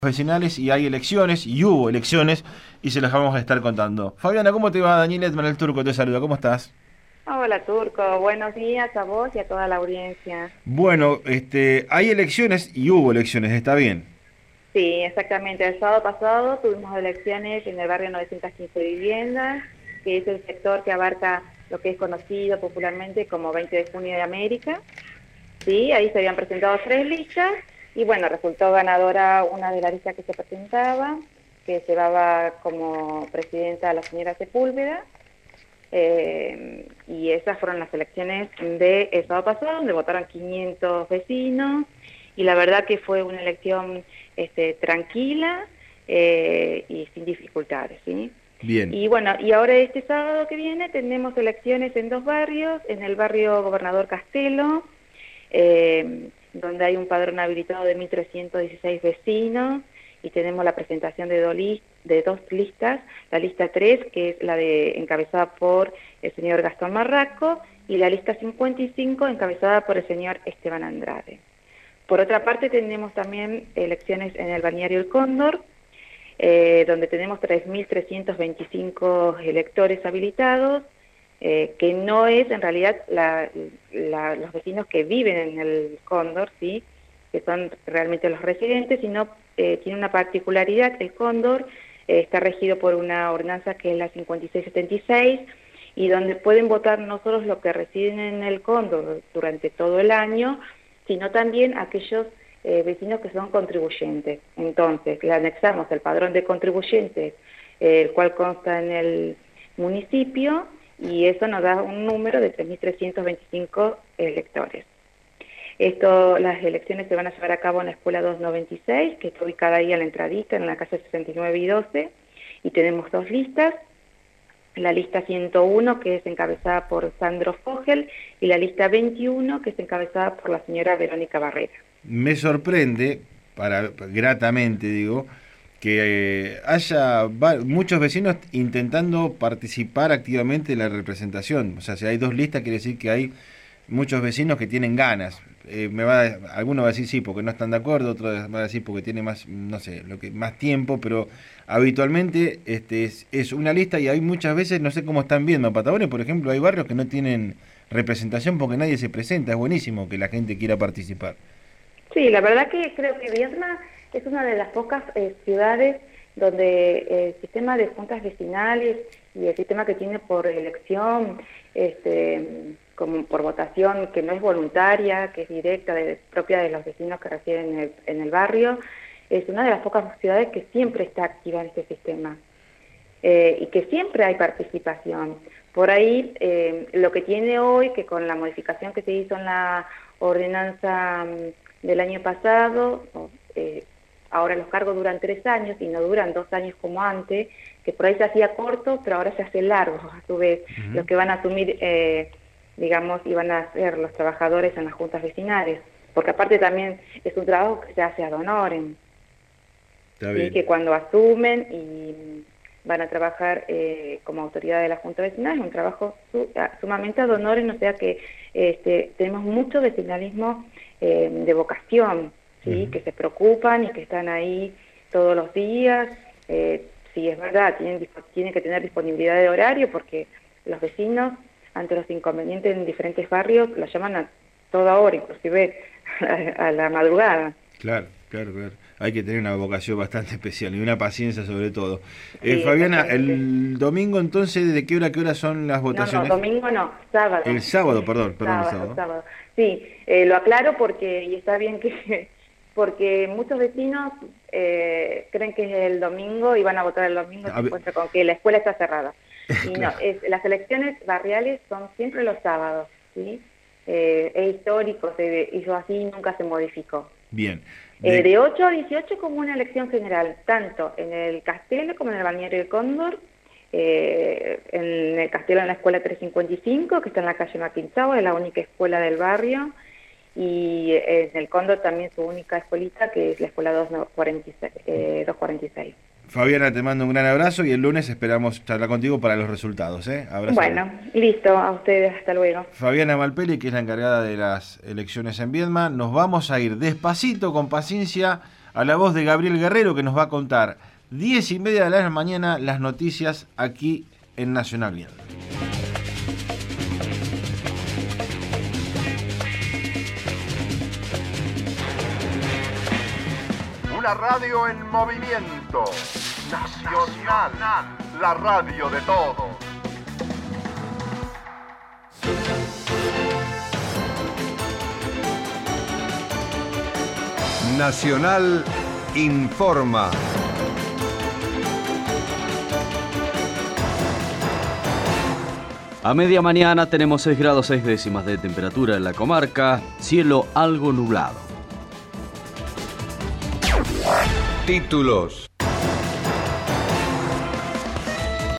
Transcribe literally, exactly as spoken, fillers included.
Profesionales y hay elecciones, y hubo elecciones, y se las vamos a estar contando. Fabiana, ¿cómo te va? Daniel Edman, el Turco, te saluda, ¿cómo estás? Hola Turco, buenos días a vos y a toda la audiencia. Bueno, este, hay elecciones y hubo elecciones, está bien. Sí, exactamente. El sábado pasado tuvimos elecciones en el barrio novecientas quince Viviendas, que es el sector que abarca lo que es conocido popularmente como veinte de junio de América. Sí, ahí se habían presentado tres listas y bueno, resultó ganadora una de las listas que se presentaba, que llevaba como presidenta a la señora Sepúlveda. Eh, y esas fueron las elecciones del sábado pasado, donde votaron quinientos vecinos, y la verdad que fue una elección este, tranquila eh, y sin dificultades, ¿sí? Bien. Y bueno, y ahora este sábado que viene tenemos elecciones en dos barrios, en el barrio Gobernador Castelo, eh, donde hay un padrón habilitado de mil trescientos dieciséis vecinos, y tenemos la presentación de dos, list, de dos listas, la lista tres, que es la de encabezada por el señor Gastón Marraco, y la lista cincuenta y cinco, encabezada por el señor Esteban Andrade. Por otra parte, tenemos también elecciones en el balneario El Cóndor, eh, donde tenemos tres mil trescientos veinticinco electores habilitados, eh, que no es en realidad la, la, los vecinos que viven en el Cóndor, ¿sí?, que son realmente los residentes, sino eh, tiene una particularidad. El Cóndor eh, está regido por una ordenanza que es la cincuenta y seis setenta y seis, y donde pueden votar no solo los que residen en el Cóndor durante todo el año, sino también aquellos eh, vecinos que son contribuyentes. Entonces, le anexamos el padrón de contribuyentes, eh, el cual consta en el municipio, y eso nos da un número de tres mil trescientos veinticinco electores. Esto, las elecciones se van a llevar a cabo en la escuela doscientos noventa y seis, que está ubicada ahí a la entradita, en la calle sesenta y nueve y doce, y tenemos dos listas, la lista ciento uno, que es encabezada por Sandro Fogel, y la lista veintiuno, que es encabezada por la señora Verónica Barrera. Me sorprende, para gratamente digo, que eh, haya va, muchos vecinos intentando participar activamente en la representación. O sea, si hay dos listas, quiere decir que hay muchos vecinos que tienen ganas. Eh, me va a, alguno va a decir sí porque no están de acuerdo, otro va a decir porque tiene más, no sé, lo que más tiempo, pero habitualmente este es, es una lista y hay muchas veces, no sé cómo están viendo en Patagonia, por ejemplo, hay barrios que no tienen representación porque nadie se presenta. Es buenísimo que la gente quiera participar. Sí, la verdad que creo que Viedma es una de las pocas eh, ciudades donde el sistema de juntas vecinales y el sistema que tiene por elección, este, como por votación, que no es voluntaria, que es directa, de, propia de los vecinos que residen en el, en el barrio, es una de las pocas ciudades que siempre está activa en este sistema, eh, y que siempre hay participación. Por ahí, eh, lo que tiene hoy, que con la modificación que se hizo en la ordenanza del año pasado, eh, ahora los cargos duran tres años y no duran dos años como antes, que por ahí se hacía corto, pero ahora se hace largo, a su vez. Uh-huh. Los que van a asumir, eh, digamos, y van a ser los trabajadores en las juntas vecinales, porque aparte también es un trabajo que se hace ad honorem, ¿sí?, que cuando asumen y van a trabajar eh, como autoridad de la junta vecinal, es un trabajo su, sumamente ad honorem, o sea que este, tenemos mucho vecinalismo eh, de vocación, ¿sí?, uh-huh, que se preocupan y que están ahí todos los días. Eh, sí, es verdad, tienen, tienen que tener disponibilidad de horario, porque los vecinos, ante los inconvenientes en diferentes barrios, los llaman a toda hora, inclusive a, a la madrugada. Claro, claro, claro. Hay que tener una vocación bastante especial y una paciencia sobre todo. Eh, sí, Fabiana, el domingo entonces, ¿de qué hora a qué hora son las votaciones? No, no, domingo no, sábado. El sábado, perdón, perdón, sábado, el sábado. sábado. Sí, eh, lo aclaro porque, y está bien que, porque muchos vecinos eh, creen que es el domingo y van a votar el domingo y se encuentran con que la escuela está cerrada. Y claro, no, es, las elecciones barriales son siempre los sábados, ¿sí? Eh, es histórico, se hizo así, nunca se modificó. Bien. De... Eh, de ocho a dieciocho como una elección general, tanto en el Castelo como en el balneario del Cóndor, eh, en el Castelo en la escuela trescientos cincuenta y cinco, que está en la calle Maquinchao, es la única escuela del barrio, y en el Cóndor también su única escuelita, que es la escuela doscientos cuarenta y seis. Fabiana, te mando un gran abrazo y el lunes esperamos charlar contigo para los resultados, ¿eh? Abrazo. Bueno, listo, a ustedes, hasta luego. Fabiana Malpeli, que es la encargada de las elecciones en Viedma. Nos vamos a ir despacito, con paciencia, a la voz de Gabriel Guerrero, que nos va a contar diez y media de la mañana las noticias aquí en Nacional Vial. Una radio en movimiento. Nacional, la radio de todos. Nacional informa. A media mañana tenemos seis grados seis décimas de temperatura en la comarca, cielo algo nublado. Títulos.